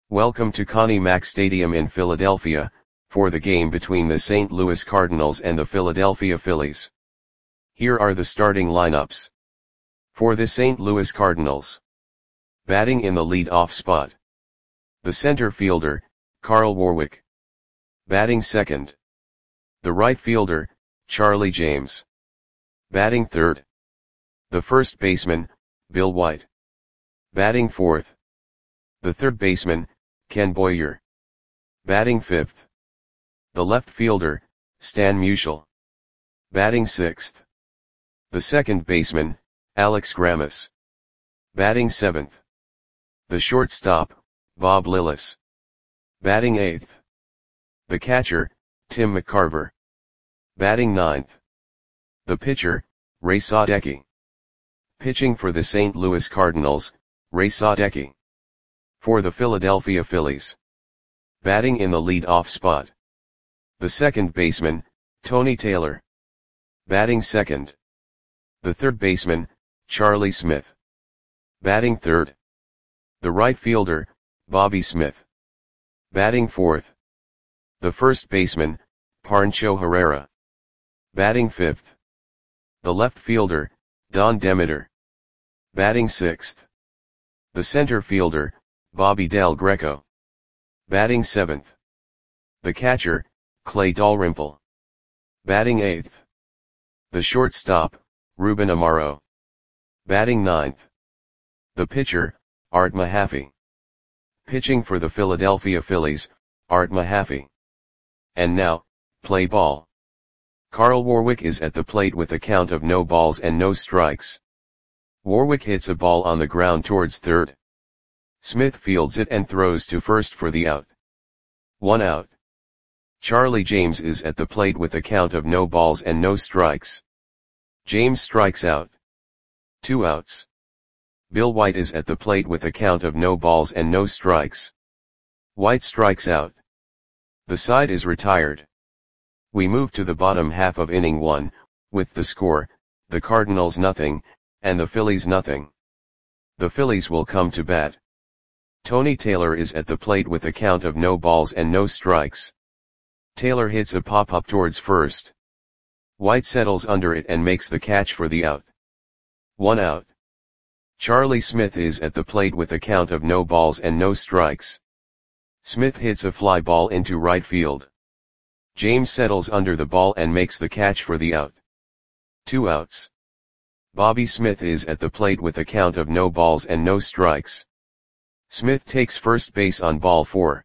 Welcome to Connie Mack Stadium in Philadelphia, for the game between the St. Louis Cardinals and the Philadelphia Phillies. Here are the starting lineups. For the St. Louis Cardinals. Batting in the lead-off spot. The center fielder, Carl Warwick. Batting second. The right fielder, Charlie James. Batting third. The first baseman, Bill White. Batting fourth. The third baseman, Ken Boyer. Batting fifth. The left fielder, Stan Musial. Batting sixth. The second baseman, Alex Grammas. Batting seventh. The shortstop, Bob Lillis. Batting eighth. The catcher, Tim McCarver. Batting ninth. The pitcher, Ray Sadecki. Pitching for the St. Louis Cardinals, Ray Sadecki. For the Philadelphia Phillies. Batting in the lead-off spot. The second baseman, Tony Taylor. Batting second. The third baseman, Charlie Smith. Batting third. The right fielder, Bobby Smith. Batting fourth. The first baseman, Pancho Herrera. Batting fifth. The left fielder, Don Demeter. Batting sixth. The center fielder, Bobby Del Greco. Batting seventh. The catcher, Clay Dalrymple. Batting eighth. The shortstop, Ruben Amaro. Batting ninth. The pitcher, Art Mahaffey. Pitching for the Philadelphia Phillies, Art Mahaffey. And now, play ball. Carl Warwick is at the plate with a count of no balls and no strikes. Warwick hits a ball on the ground towards third. Smith fields it and throws to first for the out. 1 out. Charlie James is at the plate with a count of no balls and no strikes. James strikes out. 2 outs. Bill White is at the plate with a count of no balls and no strikes. White strikes out. The side is retired. We move to the bottom half of inning 1, with the score, the Cardinals nothing, and the Phillies nothing. The Phillies will come to bat. Tony Taylor is at the plate with a count of no balls and no strikes. Taylor hits a pop-up towards first. White settles under it and makes the catch for the out. 1 out. Charlie Smith is at the plate with a count of no balls and no strikes. Smith hits a fly ball into right field. James settles under the ball and makes the catch for the out. 2 outs. Bobby Smith is at the plate with a count of no balls and no strikes. Smith takes first base on ball 4.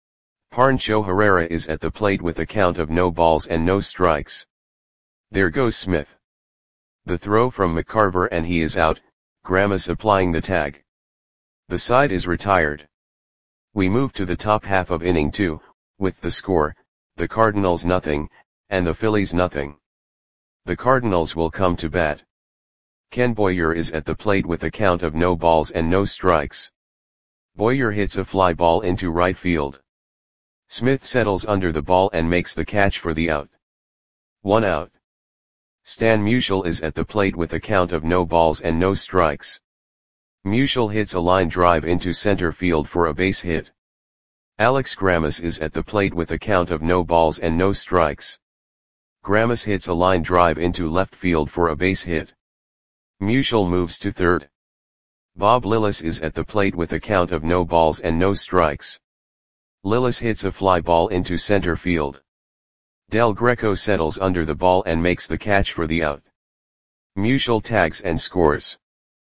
Pancho Herrera is at the plate with a count of no balls and no strikes. There goes Smith. The throw from McCarver and he is out, Grammas applying the tag. The side is retired. We move to the top half of inning 2, with the score, the Cardinals nothing, and the Phillies nothing. The Cardinals will come to bat. Ken Boyer is at the plate with a count of no balls and no strikes. Boyer hits a fly ball into right field. Smith settles under the ball and makes the catch for the out. 1 out. Stan Musial is at the plate with a count of no balls and no strikes. Musial hits a line drive into center field for a base hit. Alex Grammas is at the plate with a count of no balls and no strikes. Grammas hits a line drive into left field for a base hit. Musial moves to third. Bob Lillis is at the plate with a count of no balls and no strikes. Lillis hits a fly ball into center field. Del Greco settles under the ball and makes the catch for the out. Musial tags and scores.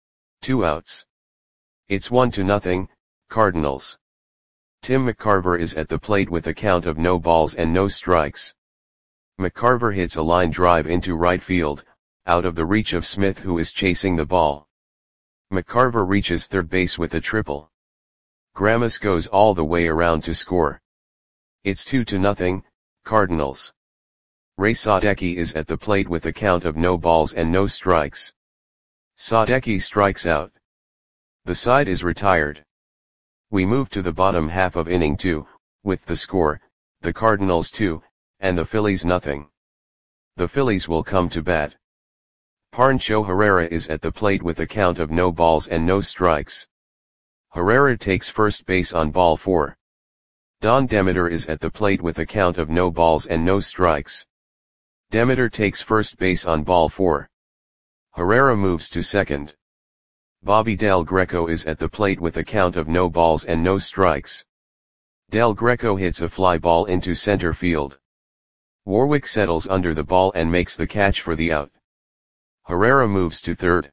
2 outs. It's 1-0, Cardinals. Tim McCarver is at the plate with a count of no balls and no strikes. McCarver hits a line drive into right field, out of the reach of Smith who is chasing the ball. McCarver reaches third base with a triple. Grammas goes all the way around to score. It's 2-0, Cardinals. Ray Sadecki is at the plate with a count of no balls and no strikes. Sadecki strikes out. The side is retired. We move to the bottom half of inning 2, with the score, the Cardinals 2, and the Phillies nothing. The Phillies will come to bat. Pancho Herrera is at the plate with a count of no balls and no strikes. Herrera takes first base on ball 4. Don Demeter is at the plate with a count of no balls and no strikes. Demeter takes first base on ball 4. Herrera moves to second. Bobby Del Greco is at the plate with a count of no balls and no strikes. Del Greco hits a fly ball into center field. Warwick settles under the ball and makes the catch for the out. Herrera moves to third.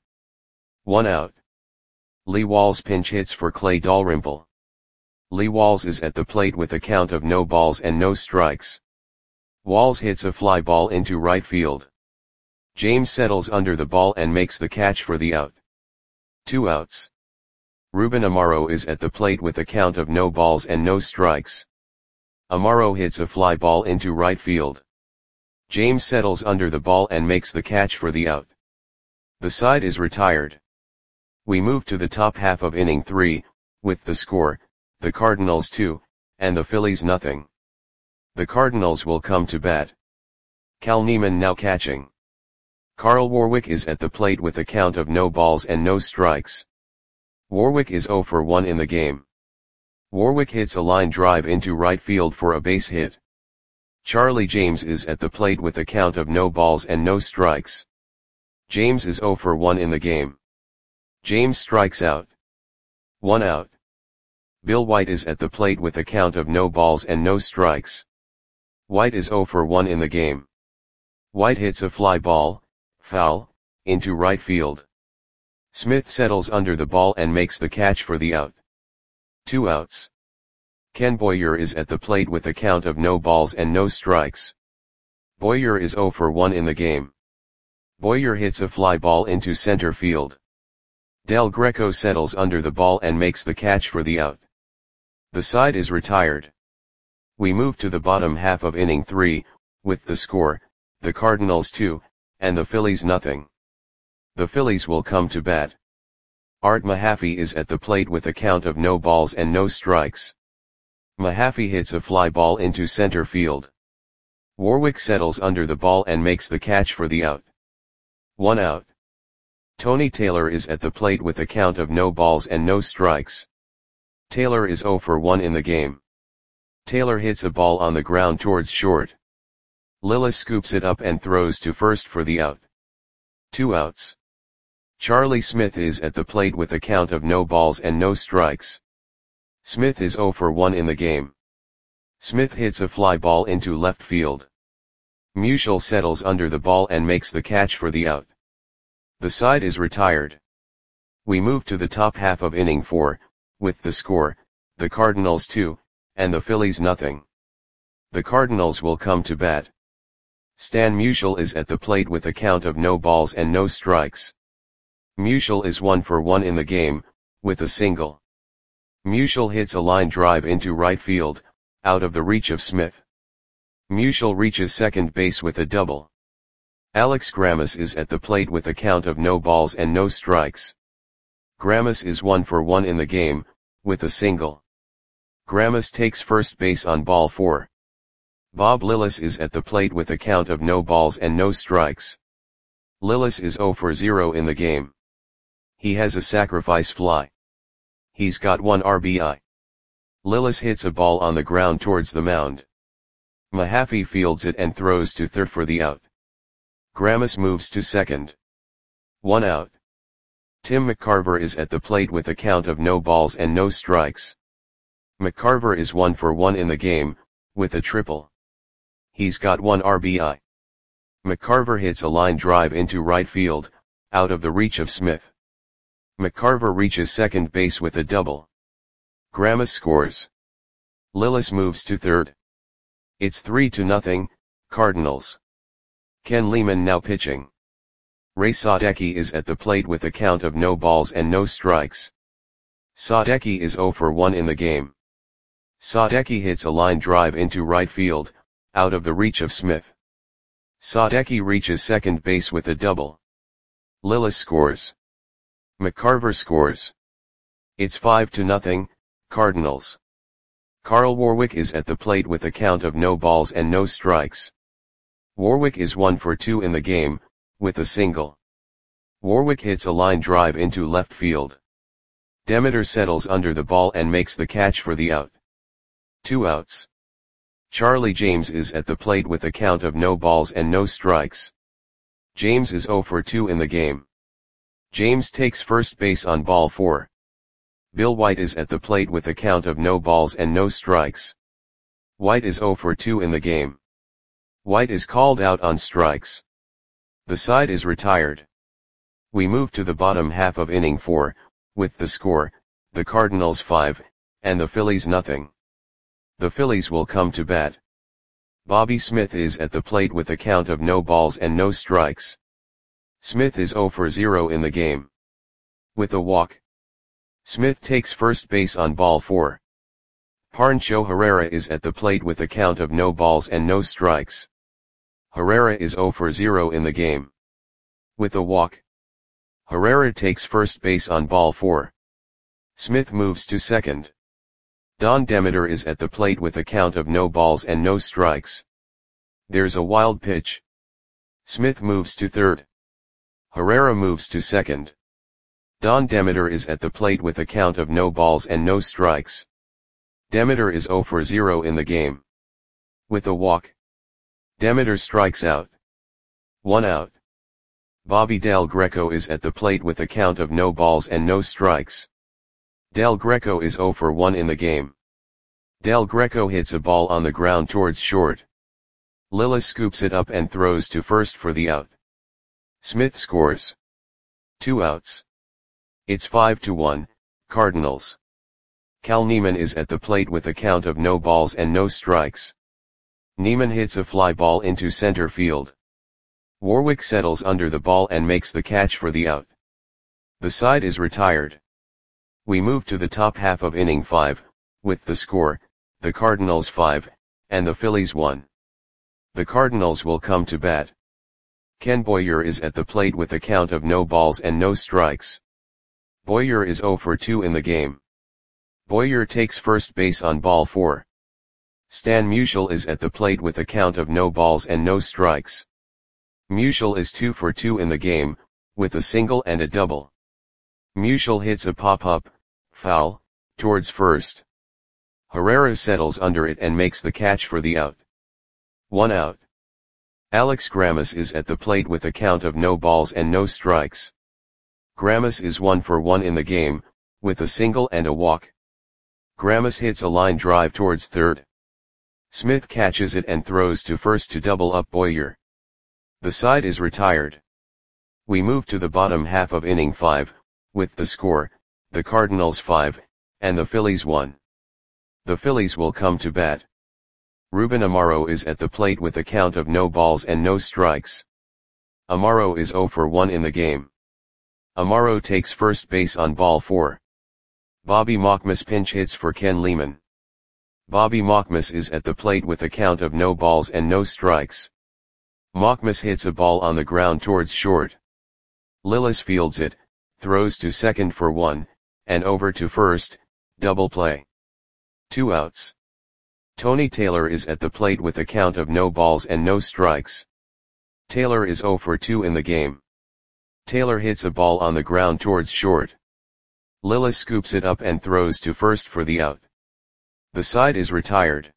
1 out. Lee Walls pinch hits for Clay Dalrymple. Lee Walls is at the plate with a count of no balls and no strikes. Walls hits a fly ball into right field. James settles under the ball and makes the catch for the out. 2 outs. Ruben Amaro is at the plate with a count of no balls and no strikes. Amaro hits a fly ball into right field. James settles under the ball and makes the catch for the out. The side is retired. We move to the top half of inning 3, with the score, the Cardinals 2, and the Phillies nothing. The Cardinals will come to bat. Cal Neiman now catching. Carl Warwick is at the plate with a count of no balls and no strikes. Warwick is 0 for 1 in the game. Warwick hits a line drive into right field for a base hit. Charlie James is at the plate with a count of no balls and no strikes. James is 0 for 1 in the game. James strikes out. 1 out. Bill White is at the plate with a count of no balls and no strikes. White is 0 for 1 in the game. White hits a fly ball, foul, into right field. Smith settles under the ball and makes the catch for the out. 2 outs. Ken Boyer is at the plate with a count of no balls and no strikes. Boyer is 0 for 1 in the game. Boyer hits a fly ball into center field. Del Greco settles under the ball and makes the catch for the out. The side is retired. We move to the bottom half of inning 3, with the score, the Cardinals 2, and the Phillies nothing. The Phillies will come to bat. Art Mahaffey is at the plate with a count of no balls and no strikes. Mahaffey hits a fly ball into center field. Warwick settles under the ball and makes the catch for the out. 1 out. Tony Taylor is at the plate with a count of no balls and no strikes. Taylor is 0 for 1 in the game. Taylor hits a ball on the ground towards short. Lillis scoops it up and throws to first for the out. 2 outs. Charlie Smith is at the plate with a count of no balls and no strikes. Smith is 0 for 1 in the game. Smith hits a fly ball into left field. Musial settles under the ball and makes the catch for the out. The side is retired. We move to the top half of inning 4, with the score, the Cardinals 2, and the Phillies nothing. The Cardinals will come to bat. Stan Musial is at the plate with a count of no balls and no strikes. Musial is 1 for 1 in the game, with a single. Musial hits a line drive into right field, out of the reach of Smith. Musial reaches second base with a double. Alex Grammas is at the plate with a count of no balls and no strikes. Grammas is 1 for 1 in the game, with a single. Grammas takes first base on ball 4. Bob Lillis is at the plate with a count of no balls and no strikes. Lillis is 0 for 0 in the game. He has a sacrifice fly. He's got 1 RBI. Lillis hits a ball on the ground towards the mound. Mahaffey fields it and throws to third for the out. Grammas moves to second. 1 out. Tim McCarver is at the plate with a count of no balls and no strikes. McCarver is 1 for 1 in the game, with a triple. He's got 1 RBI. McCarver hits a line drive into right field, out of the reach of Smith. McCarver reaches second base with a double. Grammas scores. Lillis moves to third. It's 3-0, Cardinals. Ken Lehman now pitching. Ray Sadecki is at the plate with a count of no balls and no strikes. Sadecki is 0 for 1 in the game. Sadecki hits a line drive into right field, out of the reach of Smith. Sadecki reaches second base with a double. Lillis scores. McCarver scores. It's 5-0, Cardinals. Carl Warwick is at the plate with a count of no balls and no strikes. Warwick is 1 for 2 in the game, with a single. Warwick hits a line drive into left field. Demeter settles under the ball and makes the catch for the out. 2 outs. Charlie James is at the plate with a count of no balls and no strikes. James is 0 for 2 in the game. James takes first base on ball 4. Bill White is at the plate with a count of no balls and no strikes. White is 0 for 2 in the game. White is called out on strikes. The side is retired. We move to the bottom half of inning 4, with the score, the Cardinals 5, and the Phillies nothing. The Phillies will come to bat. Bobby Smith is at the plate with a count of no balls and no strikes. Smith is 0 for 0 in the game. With a walk. Smith takes first base on ball 4. Pancho Herrera is at the plate with a count of no balls and no strikes. Herrera is 0 for 0 in the game. With a walk. Herrera takes first base on ball 4. Smith moves to second. Don Demeter is at the plate with a count of no balls and no strikes. There's a wild pitch. Smith moves to third. Herrera moves to second. Don Demeter is at the plate with a count of no balls and no strikes. Demeter is 0 for 0 in the game. With a walk. Demeter strikes out. 1 out. Bobby Del Greco is at the plate with a count of no balls and no strikes. Del Greco is 0 for 1 in the game. Del Greco hits a ball on the ground towards short. Lillis scoops it up and throws to first for the out. Smith scores. 2 outs. It's 5-1, Cardinals. Cal Neiman is at the plate with a count of no balls and no strikes. Neiman hits a fly ball into center field. Warwick settles under the ball and makes the catch for the out. The side is retired. We move to the top half of inning 5, with the score, the Cardinals 5, and the Phillies 1. The Cardinals will come to bat. Ken Boyer is at the plate with a count of no balls and no strikes. Boyer is 0 for 2 in the game. Boyer takes first base on ball 4. Stan Musial is at the plate with a count of no balls and no strikes. Musial is 2 for 2 in the game, with a single and a double. Musial hits a pop-up, foul, towards first. Herrera settles under it and makes the catch for the out. 1 out. Alex Grammas is at the plate with a count of no balls and no strikes. Grammas is 1 for 1 in the game, with a single and a walk. Grammas hits a line drive towards third. Smith catches it and throws to first to double up Boyer. The side is retired. We move to the bottom half of inning 5, with the score, the Cardinals 5, and the Phillies 1. The Phillies will come to bat. Ruben Amaro is at the plate with a count of no balls and no strikes. Amaro is 0 for 1 in the game. Amaro takes first base on ball 4. Bobby Mockmas pinch hits for Ken Lehman. Bobby Mockmas is at the plate with a count of no balls and no strikes. Mockmas hits a ball on the ground towards short. Lillis fields it, throws to second for 1, and over to first, double play. 2 outs. Tony Taylor is at the plate with a count of no balls and no strikes. Taylor is 0 for 2 in the game. Taylor hits a ball on the ground towards short. Lillis scoops it up and throws to first for the out. The side is retired.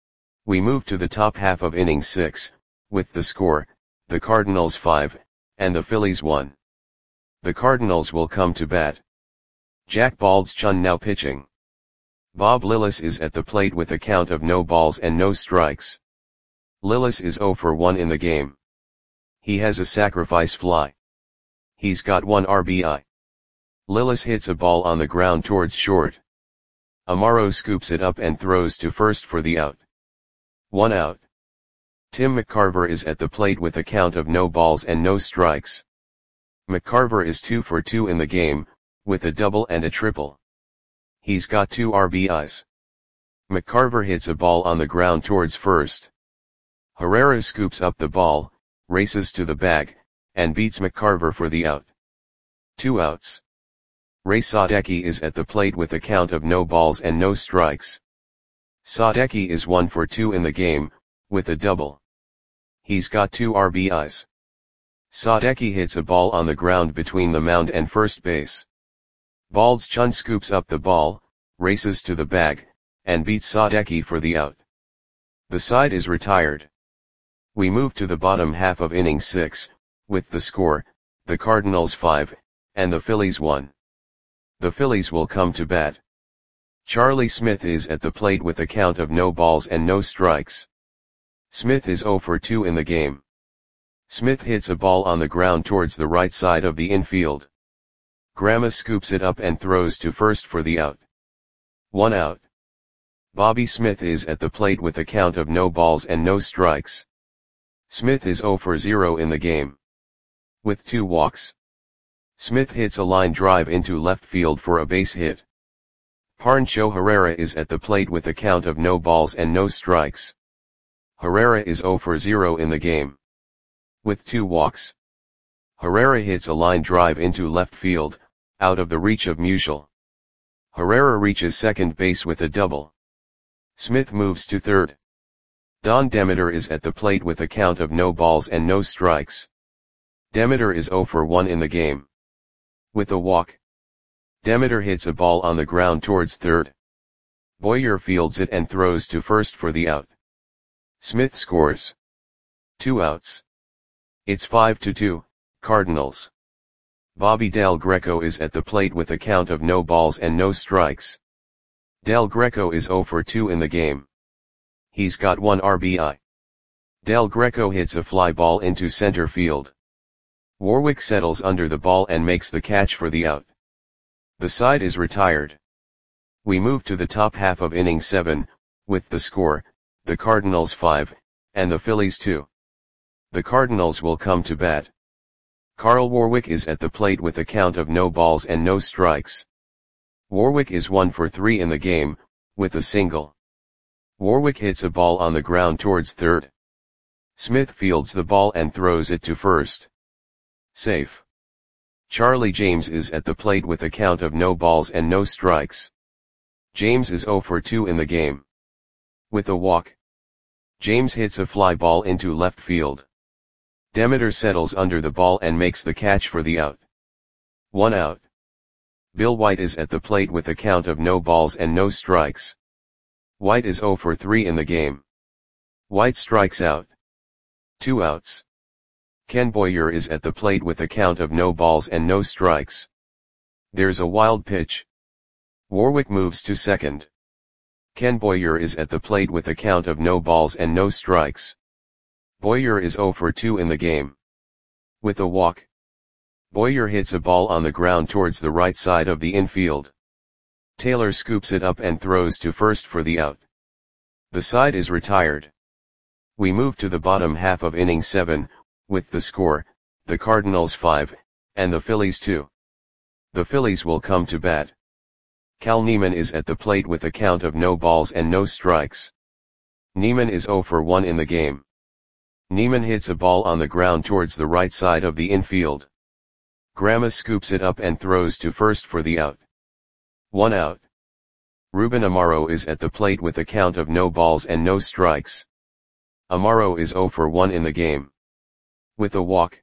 We move to the top half of inning 6, with the score, the Cardinals 5, and the Phillies 1. The Cardinals will come to bat. Jack Baldschun now pitching. Bob Lillis is at the plate with a count of no balls and no strikes. Lillis is 0 for 1 in the game. He has a sacrifice fly. He's got 1 RBI. Lillis hits a ball on the ground towards short. Amaro scoops it up and throws to first for the out. 1 out. Tim McCarver is at the plate with a count of no balls and no strikes. McCarver is 2 for 2 in the game, with a double and a triple. He's got 2 RBIs. McCarver hits a ball on the ground towards first. Herrera scoops up the ball, races to the bag, and beats McCarver for the out. 2 outs. Ray Sadecki is at the plate with a count of no balls and no strikes. Sadecki is 1 for 2 in the game, with a double. He's got 2 RBIs. Sadecki hits a ball on the ground between the mound and first base. Bald's Chun scoops up the ball, races to the bag, and beats Sadeki for the out. The side is retired. We move to the bottom half of inning 6, with the score, the Cardinals 5, and the Phillies 1. The Phillies will come to bat. Charlie Smith is at the plate with a count of no balls and no strikes. Smith is 0 for 2 in the game. Smith hits a ball on the ground towards the right side of the infield. Grandma scoops it up and throws to first for the out. 1 out. Bobby Smith is at the plate with a count of no balls and no strikes. Smith is 0 for 0 in the game. With 2 walks. Smith hits a line drive into left field for a base hit. Pancho Herrera is at the plate with a count of no balls and no strikes. Herrera is 0 for 0 in the game. With 2 walks. Herrera hits a line drive into left field, out of the reach of Musial. Herrera reaches second base with a double. Smith moves to third. Don Demeter is at the plate with a count of no balls and no strikes. Demeter is 0 for 1 in the game. With a walk. Demeter hits a ball on the ground towards third. Boyer fields it and throws to first for the out. Smith scores. 2 outs. It's 5-2, Cardinals. Bobby Del Greco is at the plate with a count of no balls and no strikes. Del Greco is 0 for 2 in the game. He's got 1 RBI. Del Greco hits a fly ball into center field. Warwick settles under the ball and makes the catch for the out. The side is retired. We move to the top half of inning 7, with the score, the Cardinals 5, and the Phillies 2. The Cardinals will come to bat. Carl Warwick is at the plate with a count of no balls and no strikes. Warwick is 1 for 3 in the game, with a single. Warwick hits a ball on the ground towards third. Smith fields the ball and throws it to first. Safe. Charlie James is at the plate with a count of no balls and no strikes. James is 0 for 2 in the game. With a walk. James hits a fly ball into left field. Demeter settles under the ball and makes the catch for the out. 1 out. Bill White is at the plate with a count of no balls and no strikes. White is 0 for 3 in the game. White strikes out. 2 outs. Ken Boyer is at the plate with a count of no balls and no strikes. There's a wild pitch. Warwick moves to second. Ken Boyer is at the plate with a count of no balls and no strikes. Boyer is 0 for 2 in the game. With a walk. Boyer hits a ball on the ground towards the right side of the infield. Taylor scoops it up and throws to first for the out. The side is retired. We move to the bottom half of inning 7, with the score, the Cardinals 5, and the Phillies 2. The Phillies will come to bat. Cal Neiman is at the plate with a count of no balls and no strikes. Neiman is 0 for 1 in the game. Neiman hits a ball on the ground towards the right side of the infield. Grandma scoops it up and throws to first for the out. 1 out. Ruben Amaro is at the plate with a count of no balls and no strikes. Amaro is 0 for 1 in the game. With a walk.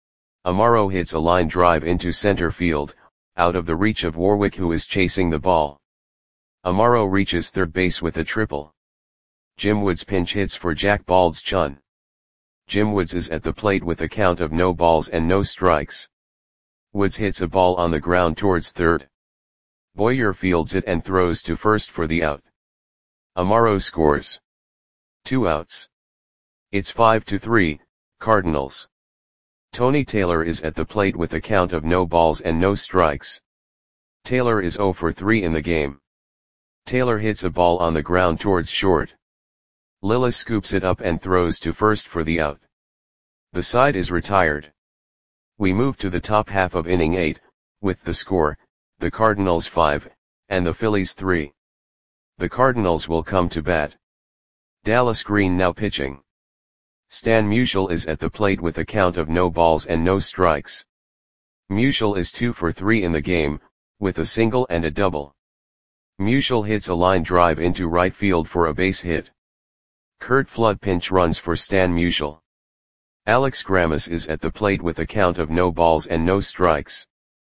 Amaro hits a line drive into center field, out of the reach of Warwick who is chasing the ball. Amaro reaches third base with a triple. Jim Woods pinch hits for Jack Bald's Chun. Jim Woods is at the plate with a count of no balls and no strikes. Woods hits a ball on the ground towards third. Boyer fields it and throws to first for the out. Amaro scores. 2 outs. It's 5-3, Cardinals. Tony Taylor is at the plate with a count of no balls and no strikes. Taylor is 0 for 3 in the game. Taylor hits a ball on the ground towards short. Lillis scoops it up and throws to first for the out. The side is retired. We move to the top half of inning 8, with the score, the Cardinals 5, and the Phillies 3. The Cardinals will come to bat. Dallas Green now pitching. Stan Musial is at the plate with a count of no balls and no strikes. Musial is 2 for 3 in the game, with a single and a double. Musial hits a line drive into right field for a base hit. Curt Flood pinch runs for Stan Musial. Alex Grammas is at the plate with a count of no balls and no strikes.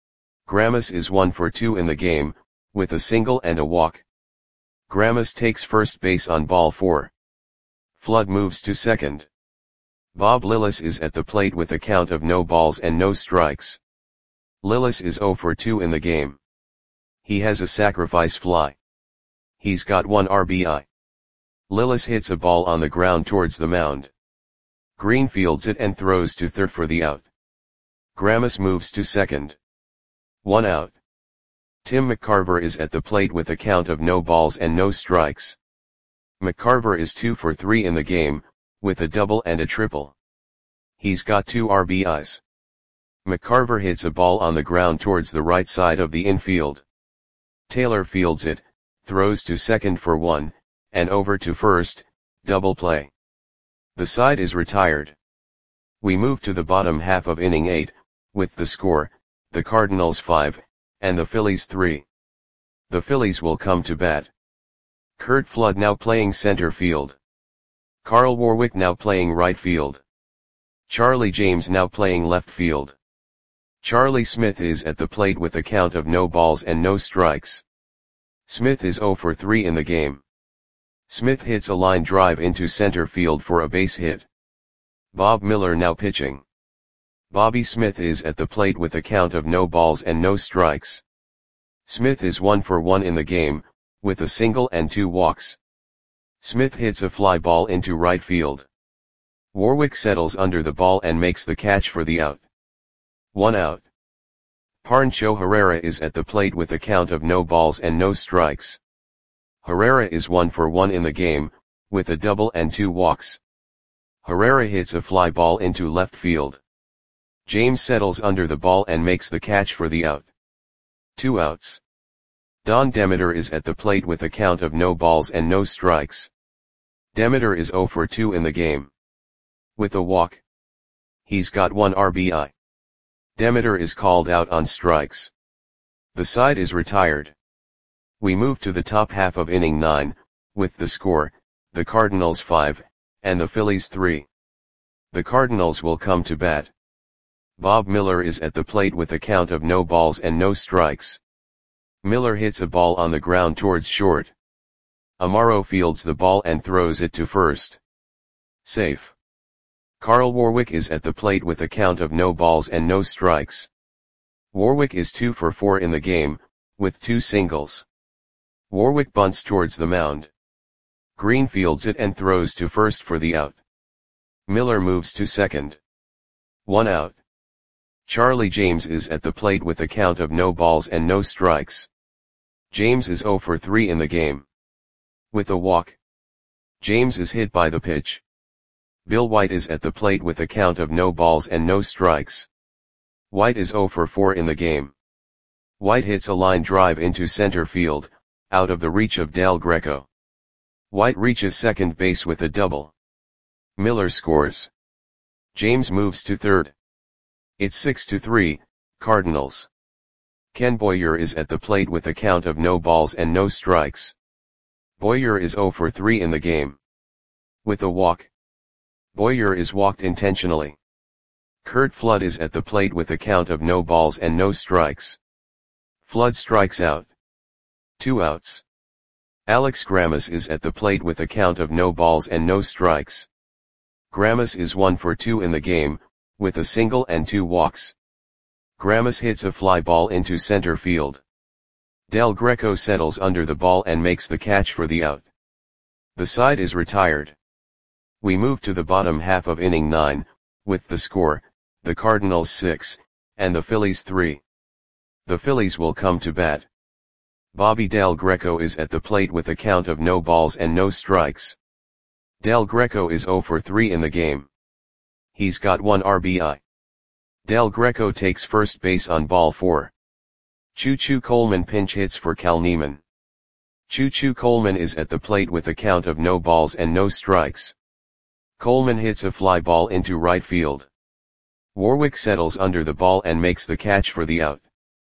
Gramus is 1 for 2 in the game, with a single and a walk. Gramus takes first base on ball 4. Flood moves to second. Bob Lillis is at the plate with a count of no balls and no strikes. Lillis is 0 for 2 in the game. He has a sacrifice fly. He's got 1 RBI. Lillis hits a ball on the ground towards the mound. Green fields it and throws to third for the out. Gramus moves to second. 1 out. Tim McCarver is at the plate with a count of no balls and no strikes. McCarver is 2 for 3 in the game, with a double and a triple. He's got 2 RBIs. McCarver hits a ball on the ground towards the right side of the infield. Taylor fields it, throws to second for 1, and over to first, double play. The side is retired. We move to the bottom half of inning 8, with the score, the Cardinals 5, and the Phillies 3. The Phillies will come to bat. Curt Flood now playing center field. Carl Warwick now playing right field. Charlie James now playing left field. Charlie Smith is at the plate with a count of no balls and no strikes. Smith is 0 for 3 in the game. Smith hits a line drive into center field for a base hit. Bob Miller now pitching. Bobby Smith is at the plate with a count of no balls and no strikes. Smith is 1 for 1 in the game, with a single and 2 walks. Smith hits a fly ball into right field. Warwick settles under the ball and makes the catch for the out. 1 out. Pancho Herrera is at the plate with a count of no balls and no strikes. Herrera is 1 for 1 in the game, with a double and 2 walks. Herrera hits a fly ball into left field. James settles under the ball and makes the catch for the out. 2 outs. Don Demeter is at the plate with a count of no balls and no strikes. Demeter is 0 for 2 in the game. With a walk. He's got 1 RBI. Demeter is called out on strikes. The side is retired. We move to the top half of inning 9, with the score, the Cardinals 5, and the Phillies 3. The Cardinals will come to bat. Bob Miller is at the plate with a count of no balls and no strikes. Miller hits a ball on the ground towards short. Amaro fields the ball and throws it to first. Safe. Carl Warwick is at the plate with a count of no balls and no strikes. Warwick is 2 for 4 in the game, with 2 singles. Warwick bunts towards the mound. Green fields it and throws to first for the out. Miller moves to second. 1 out. Charlie James is at the plate with a count of no balls and no strikes. James is 0 for 3 in the game. With a walk. James is hit by the pitch. Bill White is at the plate with a count of no balls and no strikes. White is 0 for 4 in the game. White hits a line drive into center field, out of the reach of Del Greco. White reaches second base with a double. Miller scores. James moves to third. It's 6-3, Cardinals. Ken Boyer is at the plate with a count of no balls and no strikes. Boyer is 0 for 3 in the game. With a walk. Boyer is walked intentionally. Curt Flood is at the plate with a count of no balls and no strikes. Flood strikes out. 2 outs. Alex Gramus is at the plate with a count of no balls and no strikes. Gramus is 1 for 2 in the game, with a single and 2 walks. Gramus hits a fly ball into center field. Del Greco settles under the ball and makes the catch for the out. The side is retired. We move to the bottom half of inning 9, with the score, the Cardinals 6, and the Phillies 3. The Phillies will come to bat. Bobby Del Greco is at the plate with a count of no balls and no strikes. Del Greco is 0 for 3 in the game. He's got 1 RBI. Del Greco takes first base on ball 4. Choo Choo Coleman pinch hits for Cal Neiman. Choo Choo Coleman is at the plate with a count of no balls and no strikes. Coleman hits a fly ball into right field. Warwick settles under the ball and makes the catch for the out.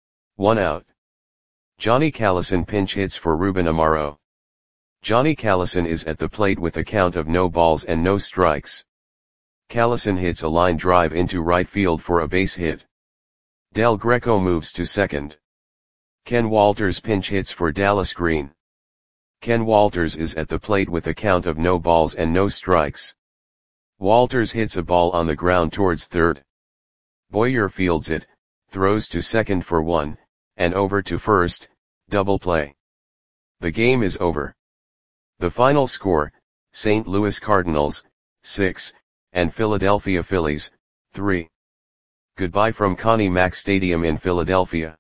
1 out. Johnny Callison pinch hits for Ruben Amaro. Johnny Callison is at the plate with a count of no balls and no strikes. Callison hits a line drive into right field for a base hit. Del Greco moves to second. Ken Walters pinch hits for Dallas Green. Ken Walters is at the plate with a count of no balls and no strikes. Walters hits a ball on the ground towards third. Boyer fields it, throws to second for one, and over to first, double play. The game is over. The final score, St. Louis Cardinals, 6, and Philadelphia Phillies, 3. Goodbye from Connie Mack Stadium in Philadelphia.